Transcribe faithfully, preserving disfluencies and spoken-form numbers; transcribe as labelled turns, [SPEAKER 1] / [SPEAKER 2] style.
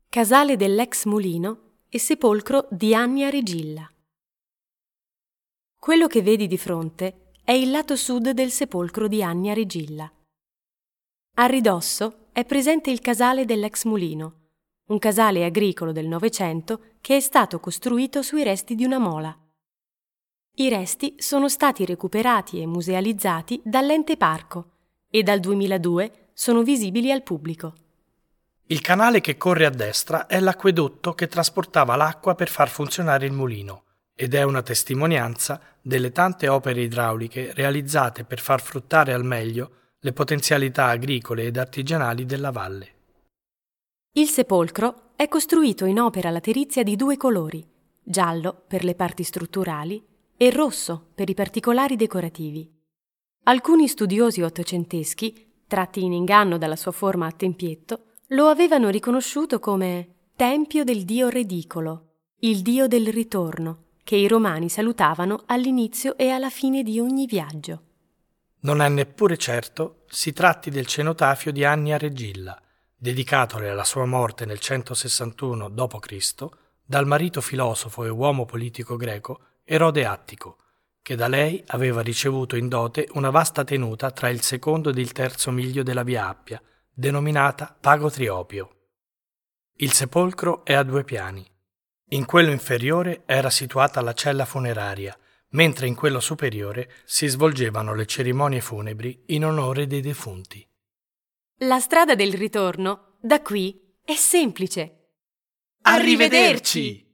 [SPEAKER 1] Casale dell'ex mulino e sepolcro di Annia Regilla. Quello che vedi di fronte è il lato sud del sepolcro di Annia Regilla. A ridosso è presente il casale dell'ex mulino, un casale agricolo del Novecento che è stato costruito sui resti di una mola. I resti sono stati recuperati e musealizzati dall'ente parco e dal duemiladue sono visibili al pubblico.
[SPEAKER 2] Il canale che corre a destra è l'acquedotto che trasportava l'acqua per far funzionare il mulino ed è una testimonianza delle tante opere idrauliche realizzate per far fruttare al meglio le potenzialità agricole ed artigianali della valle.
[SPEAKER 1] Il sepolcro è costruito in opera laterizia di due colori, giallo per le parti strutturali e rosso per i particolari decorativi. Alcuni studiosi ottocenteschi, tratti in inganno dalla sua forma a tempietto, lo avevano riconosciuto come tempio del dio Redicolo, il dio del ritorno, che i romani salutavano all'inizio e alla fine di ogni viaggio.
[SPEAKER 2] Non è neppure certo si tratti del cenotafio di Annia Regilla, dedicatole alla sua morte nel centosessantuno dopo Cristo dal marito filosofo e uomo politico greco Erode Attico, che da lei aveva ricevuto in dote una vasta tenuta tra il secondo ed il terzo miglio della Via Appia, denominata Pago Triopio. Il sepolcro è a due piani. In quello inferiore era situata la cella funeraria, mentre in quello superiore si svolgevano le cerimonie funebri in onore dei defunti.
[SPEAKER 1] La strada del ritorno, da qui, è semplice.
[SPEAKER 2] Arrivederci!